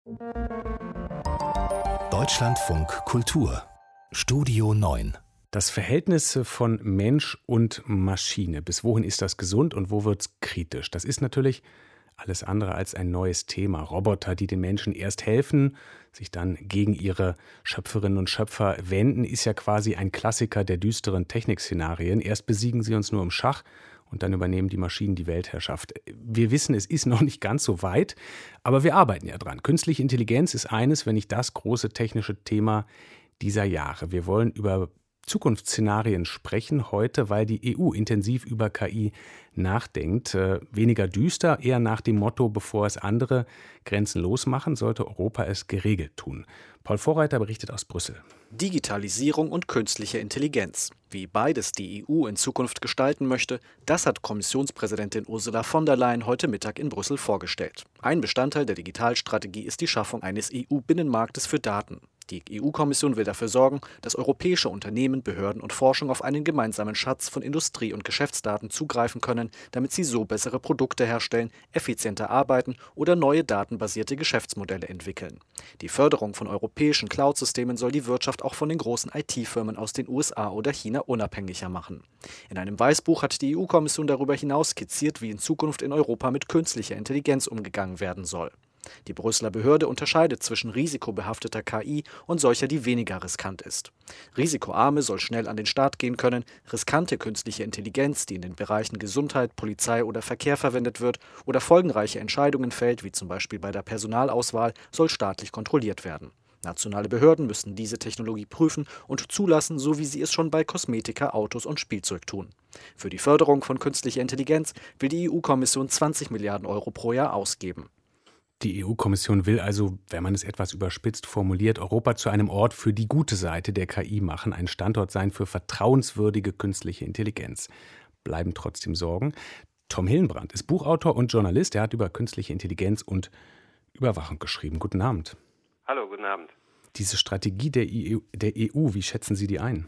Deutschlandfunk Kultur Studio 9. Das Verhältnis von Mensch und Maschine. Bis wohin ist das gesund und wo wird es kritisch? Das ist natürlich alles andere als ein neues Thema. Roboter, die den Menschen erst helfen, sich dann gegen ihre Schöpferinnen und Schöpfer wenden, ist ja quasi ein Klassiker der düsteren Technikszenarien. Erst besiegen sie uns nur im Schach und dann übernehmen die Maschinen die Weltherrschaft. Wir wissen, es ist noch nicht ganz so weit, aber wir arbeiten ja dran. Künstliche Intelligenz ist eines, wenn nicht das große technische Thema dieser Jahre. Wir wollen über Zukunftsszenarien sprechen heute, weil die EU intensiv über KI nachdenkt. Weniger düster, eher nach dem Motto, bevor es andere grenzenlos machen, sollte Europa es geregelt tun. Paul Vorreiter berichtet aus Brüssel. Digitalisierung und künstliche Intelligenz. Wie beides die EU in Zukunft gestalten möchte, das hat Kommissionspräsidentin Ursula von der Leyen heute Mittag in Brüssel vorgestellt. Ein Bestandteil der Digitalstrategie ist die Schaffung eines EU-Binnenmarktes für Daten. Die EU-Kommission will dafür sorgen, dass europäische Unternehmen, Behörden und Forschung auf einen gemeinsamen Schatz von Industrie- und Geschäftsdaten zugreifen können, damit sie so bessere Produkte herstellen, effizienter arbeiten oder neue datenbasierte Geschäftsmodelle entwickeln. Die Förderung von europäischen Cloud-Systemen soll die Wirtschaft auch von den großen IT-Firmen aus den USA oder China unabhängiger machen. In einem Weißbuch hat die EU-Kommission darüber hinaus skizziert, wie in Zukunft in Europa mit künstlicher Intelligenz umgegangen werden soll. Die Brüsseler Behörde unterscheidet zwischen risikobehafteter KI und solcher, die weniger riskant ist. Risikoarme soll schnell an den Start gehen können, riskante künstliche Intelligenz, die in den Bereichen Gesundheit, Polizei oder Verkehr verwendet wird oder folgenreiche Entscheidungen fällt, wie zum Beispiel bei der Personalauswahl, soll staatlich kontrolliert werden. Nationale Behörden müssen diese Technologie prüfen und zulassen, so wie sie es schon bei Kosmetika, Autos und Spielzeug tun. Für die Förderung von künstlicher Intelligenz will die EU-Kommission 20 Milliarden Euro pro Jahr ausgeben. Die EU-Kommission will also, wenn man es etwas überspitzt formuliert, Europa zu einem Ort für die gute Seite der KI machen, ein Standort sein für vertrauenswürdige künstliche Intelligenz. Bleiben trotzdem Sorgen. Tom Hillenbrand ist Buchautor und Journalist. Er hat über künstliche Intelligenz und Überwachung geschrieben. Guten Abend. Hallo, guten Abend. Diese Strategie der EU, wie schätzen Sie die ein?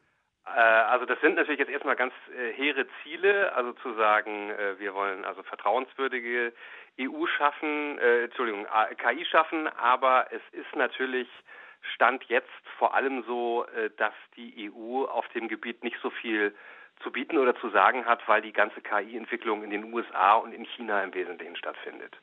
Also das sind natürlich jetzt erstmal ganz hehre Ziele, also zu sagen, wir wollen also vertrauenswürdige KI schaffen, aber es ist natürlich Stand jetzt vor allem so, dass die EU auf dem Gebiet nicht so viel zu bieten oder zu sagen hat, weil die ganze KI-Entwicklung in den USA und in China im Wesentlichen stattfindet.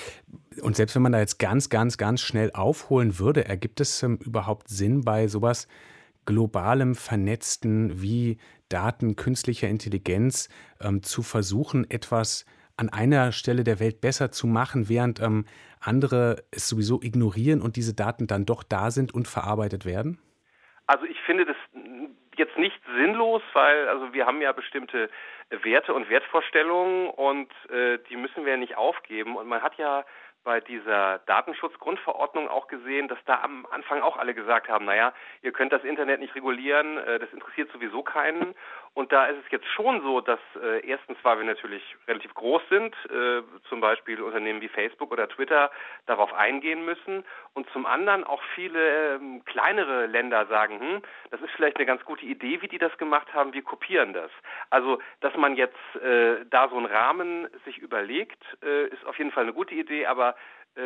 Und selbst wenn man da jetzt ganz schnell aufholen würde, ergibt es überhaupt Sinn bei sowas globalem Vernetzten wie Daten, künstlicher Intelligenz zu versuchen, etwas an einer Stelle der Welt besser zu machen, während andere es sowieso ignorieren und diese Daten dann doch da sind und verarbeitet werden? Also ich finde das jetzt nicht sinnlos, weil also wir haben ja bestimmte Werte und Wertvorstellungen und die müssen wir ja nicht aufgeben. Und man hat ja bei dieser Datenschutzgrundverordnung auch gesehen, dass da am Anfang auch alle gesagt haben, naja, ihr könnt das Internet nicht regulieren, das interessiert sowieso keinen. Und da ist es jetzt schon so, dass erstens, weil wir natürlich relativ groß sind, zum Beispiel Unternehmen wie Facebook oder Twitter darauf eingehen müssen und zum anderen auch viele kleinere Länder sagen, das ist vielleicht eine ganz gute Idee, wie die das gemacht haben, wir kopieren das. Also, dass man jetzt da so einen Rahmen sich überlegt, ist auf jeden Fall eine gute Idee, aber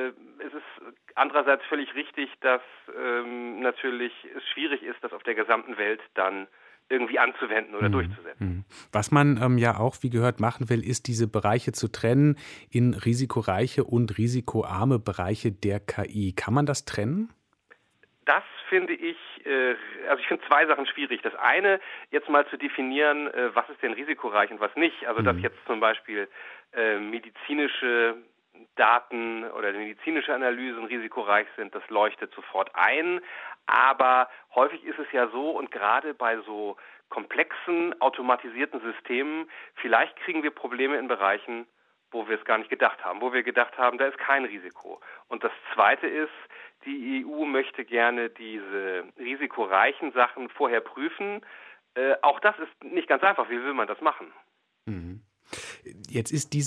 es ist andererseits völlig richtig, dass natürlich es schwierig ist, das auf der gesamten Welt dann irgendwie anzuwenden oder durchzusetzen. Was man ja auch, wie gehört, machen will, ist diese Bereiche zu trennen in risikoreiche und risikoarme Bereiche der KI. Kann man das trennen? Das finde ich, also ich finde zwei Sachen schwierig. Das eine, jetzt mal zu definieren, was ist denn risikoreich und was nicht. Also dass jetzt zum Beispiel medizinische Daten oder medizinische Analysen risikoreich sind, das leuchtet sofort ein. Aber häufig ist es ja so, und gerade bei so komplexen, automatisierten Systemen, vielleicht kriegen wir Probleme in Bereichen, wo wir es gar nicht gedacht haben, wo wir gedacht haben, da ist kein Risiko. Und das Zweite ist, die EU möchte gerne diese risikoreichen Sachen vorher prüfen. Auch das ist nicht ganz einfach. Wie will man das machen? Jetzt ist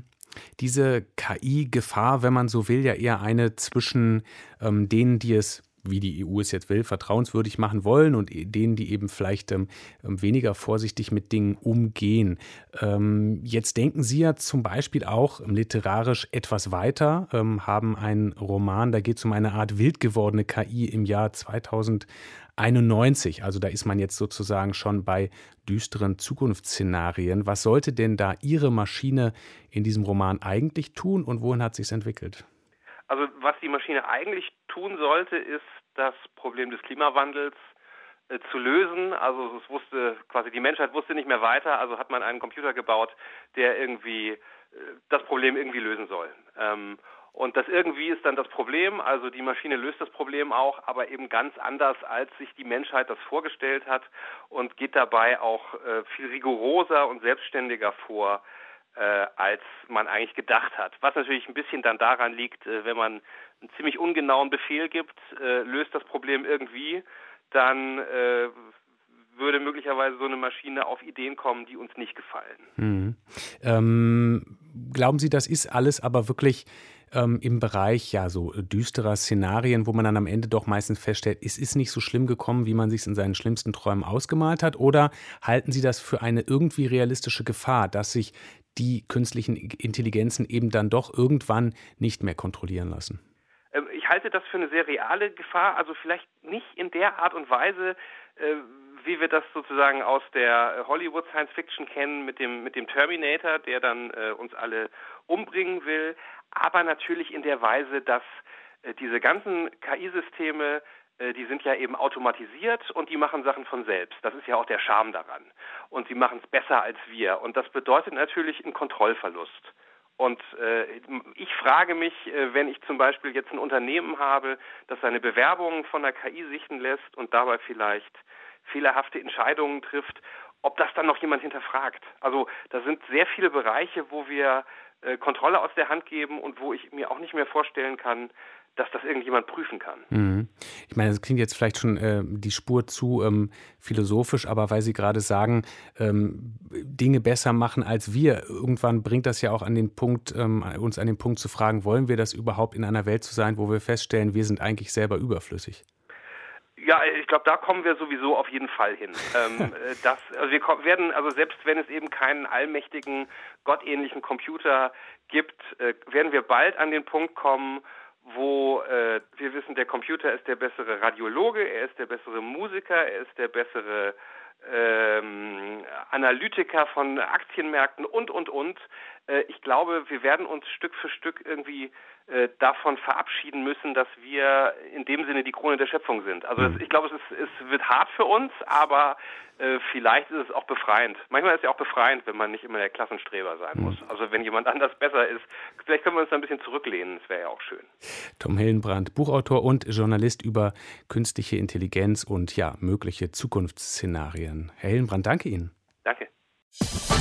diese KI-Gefahr, wenn man so will, ja eher eine zwischen denen, die es wie die EU es jetzt will, vertrauenswürdig machen wollen und denen, die eben vielleicht weniger vorsichtig mit Dingen umgehen. Jetzt denken Sie ja zum Beispiel auch literarisch etwas weiter, haben einen Roman, da geht es um eine Art wild gewordene KI im Jahr 2091. Also da ist man jetzt sozusagen schon bei düsteren Zukunftsszenarien. Was sollte denn da Ihre Maschine in diesem Roman eigentlich tun und wohin hat sie es entwickelt? Also was die Maschine eigentlich tun sollte, ist das Problem des Klimawandels zu lösen. Also die Menschheit wusste nicht mehr weiter, also hat man einen Computer gebaut, der irgendwie das Problem irgendwie lösen soll. Und das irgendwie ist dann das Problem, also die Maschine löst das Problem auch, aber eben ganz anders, als sich die Menschheit das vorgestellt hat und geht dabei auch viel rigoroser und selbstständiger vor, als man eigentlich gedacht hat. Was natürlich ein bisschen dann daran liegt, wenn man einen ziemlich ungenauen Befehl gibt, löst das Problem irgendwie, dann würde möglicherweise so eine Maschine auf Ideen kommen, die uns nicht gefallen. Glauben Sie, das ist alles aber wirklich im Bereich so düsterer Szenarien, wo man dann am Ende doch meistens feststellt, es ist nicht so schlimm gekommen, wie man sich es in seinen schlimmsten Träumen ausgemalt hat? Oder halten Sie das für eine irgendwie realistische Gefahr, dass sich die künstlichen Intelligenzen eben dann doch irgendwann nicht mehr kontrollieren lassen? Ich halte das für eine sehr reale Gefahr, also vielleicht nicht in der Art und Weise, wie wir das sozusagen aus der Hollywood Science Fiction kennen mit dem Terminator, der dann uns alle umbringen will, aber natürlich in der Weise, dass diese ganzen KI-Systeme, die sind ja eben automatisiert und die machen Sachen von selbst. Das ist ja auch der Charme daran. Und sie machen es besser als wir. Und das bedeutet natürlich einen Kontrollverlust. Und ich frage mich, wenn ich zum Beispiel jetzt ein Unternehmen habe, das seine Bewerbungen von der KI sichten lässt und dabei vielleicht fehlerhafte Entscheidungen trifft, ob das dann noch jemand hinterfragt. Also da sind sehr viele Bereiche, wo wir Kontrolle aus der Hand geben und wo ich mir auch nicht mehr vorstellen kann, dass das irgendjemand prüfen kann. Ich meine, das klingt jetzt vielleicht schon die Spur zu philosophisch, aber weil Sie gerade sagen, Dinge besser machen als wir, irgendwann bringt das ja auch an den Punkt, uns an den Punkt zu fragen, wollen wir das überhaupt in einer Welt zu sein, wo wir feststellen, wir sind eigentlich selber überflüssig? Ja, ich glaube, da kommen wir sowieso auf jeden Fall hin. Wir werden, also selbst wenn es eben keinen allmächtigen, gottähnlichen Computer gibt, werden wir bald an den Punkt kommen, wo wir wissen, der Computer ist der bessere Radiologe, er ist der bessere Musiker, er ist der bessere Analytiker von Aktienmärkten und. Ich glaube, wir werden uns Stück für Stück irgendwie davon verabschieden müssen, dass wir in dem Sinne die Krone der Schöpfung sind. Also ich glaube, es wird hart für uns, aber vielleicht ist es auch befreiend. Manchmal ist es ja auch befreiend, wenn man nicht immer der Klassenstreber sein muss. Also wenn jemand anders besser ist, vielleicht können wir uns da ein bisschen zurücklehnen, das wäre ja auch schön. Tom Hillenbrand, Buchautor und Journalist über künstliche Intelligenz und mögliche Zukunftsszenarien. Herr Hillenbrand, danke Ihnen. Danke.